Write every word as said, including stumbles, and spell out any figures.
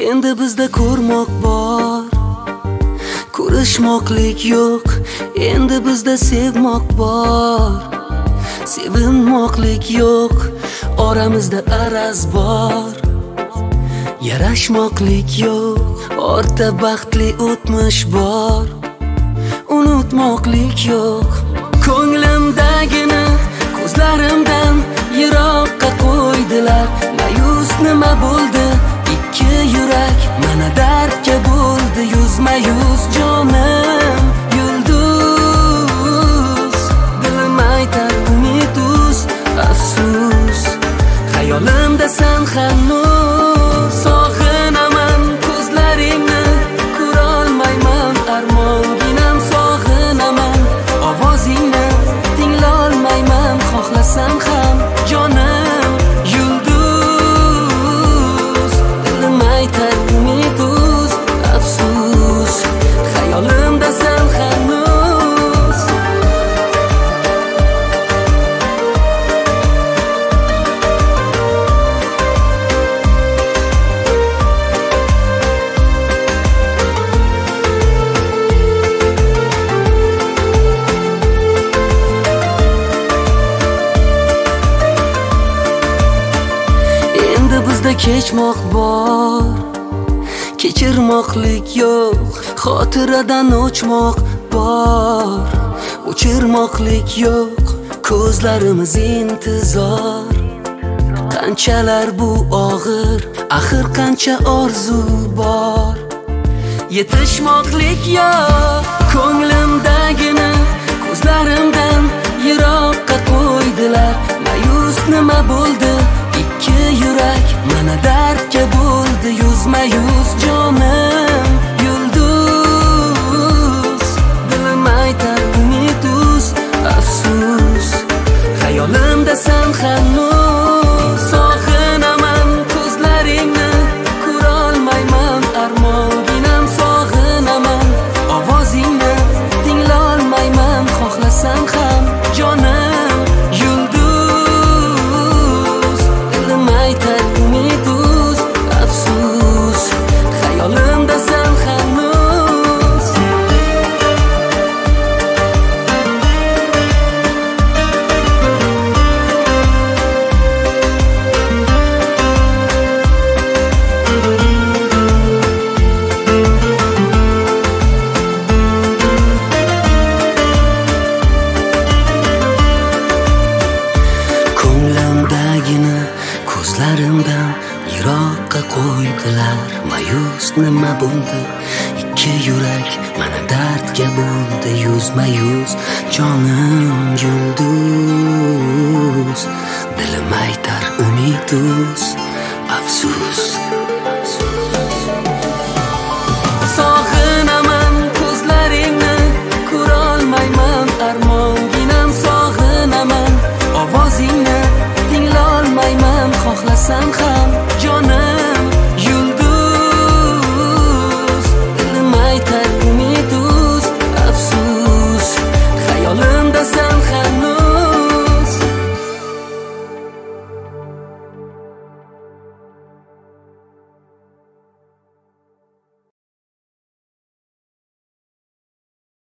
Endi bizda ko'rmoq bor, ko'rishmoqlik yo'q. Endi bizda sevmoq bor, sevinmoqlik yo'q. Oramizda araz bor, yarashmoqlik yo'q. Ortda baxtli o'tmish bor, unutmoqlik yo'q. Ko'nglimdagini ko'zlarimdan yiroqqa qo'ydilar. Mayus nima bo'ldi? Ikki yurak mana dardga bo'ldi yuzma yuz. Jonim yulduz, dilim aytar umid uz. Afsus, xayolimdasan hanuz. Sog'inaman ko'zlaringni, ko'rolmayman armonginam. Sog'inaman ovozingni, tinglolmayman xohlasam ham. Jonim yulduz, dilim aytar umid uz. Afsus, xayolimdasan hanuz. Endi bizda kechmoq bor, kechirmoqlik yo'q. Xotiradan o'chmoq bor, o'chirmoqlik yo'q. Ko'zlarimiz intizor, qanchalar bu og'ir, axir qancha orzu bor. Yetishmoqlik yo'q. Ko'nglimdagini ko'zlarimdan yiroqqa qo'ydilar. Mayus nima bo'ldi? Ikki yurak mana dardga bo'ldi yuzma yuz. Jonim yulduz, dilim aytar umid uz. Afsus, xayolimdasan hanuz. Sog'inaman ko'zlaringni, ko'rolmayman armonginam. Sog'inaman ovozingni, tinglolmayman xohlasam ham. Jonim yulduz, dilim aytar umid uz. Afsus, xayolimdasan hanuz. Ko'nglimdagini ko'zlarimdan yiroqqa qo'ydilar. Mayus nima bo'ldi? Ikki yurak mana dardga bo'ldi yuzma yuz. Jonim yulduz, dilim aytar umid uz. Afsus,